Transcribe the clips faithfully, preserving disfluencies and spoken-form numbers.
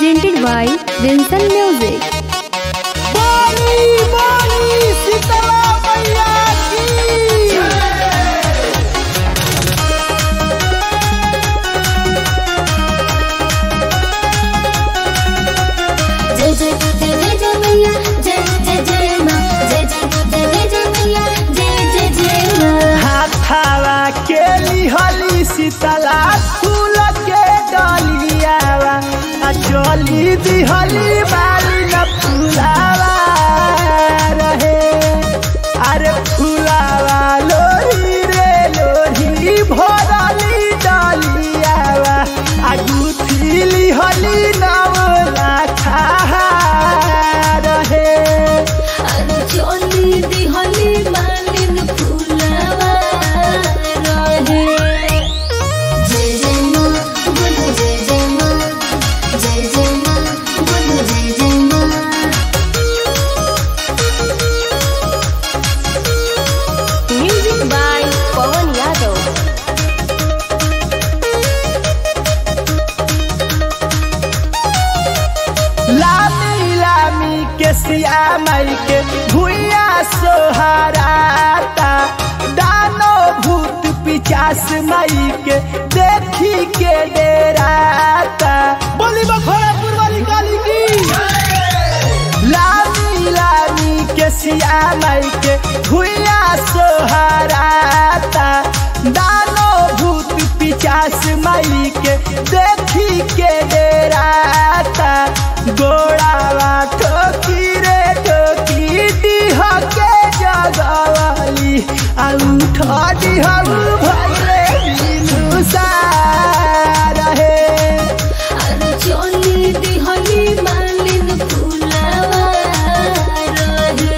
presented by Vincent Music. बोली बोली शीतला मैया की जय जय जय जय जय मैया जय जय जय माँ जय जय जय जय जय मैया जय जय जय माँ। हाथावा के लिहली शीतला फूल के डलियावा आ चली दिहली बाली न फूलावा रहे अरे फूलावा लोही रे लोही भरली डलियावा आ गुथी लिहली नवला खा रहे अरे चोली दिहली मालिन फूलावा रहे। जय जय माँ बोलो जय जय माँ जय जय माँ बोलो जय जय माँ। Music by Pawan Yadav. लामी लामी के सिया मई के भुइया सोहराता दानो भूत पिचास मई के देखी के डेराता बोली बखोरापुर वाली काली की लामी लामी के सिया मई के भुइया सोहराता दानो भूत पिचास मई के देखी के डेराता गोड़ावा ठोकी रे ठोकी डीह के जगवाली आ उठा डीहू भले बिनुसा रहे अरे चोली दिहली मालिन फूलावा रहे।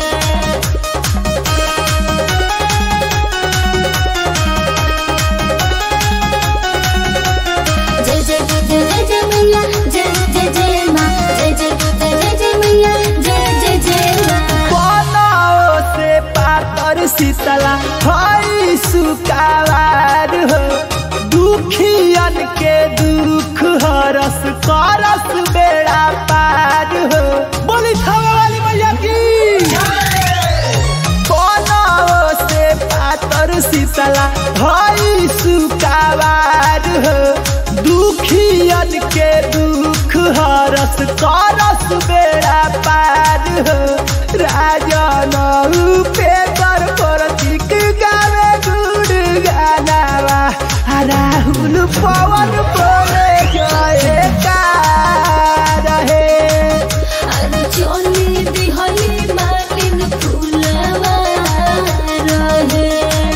जय जय जय जय जय मैया जय जय जय माँ जय जय जय जय जय मैया जय जय जय माँ। बनाओ से पातर शीतला हई सुकावार हो दुखियन के दुख हरस करस बेड़ा पार हो बोली थावे वाली मैया की बनाओ से पातर शीतला हई सुकावार हो दुखियन के दुख हरस करस बेड़ा पार हो राजन पे कर प्रतीक गावे गुड़ गानावा आ राहुल पवन बोले जय का रहे अरे चोली दिहली मालिन फूलावा रहे।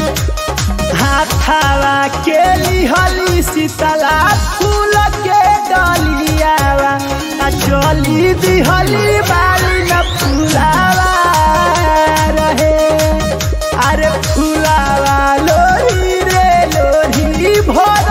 हाथावा के लिहली शीतला फूल के डलियावा आ चली दिहली बाली न फूलावा रहे अरे फूलावा लोही रे लोही भर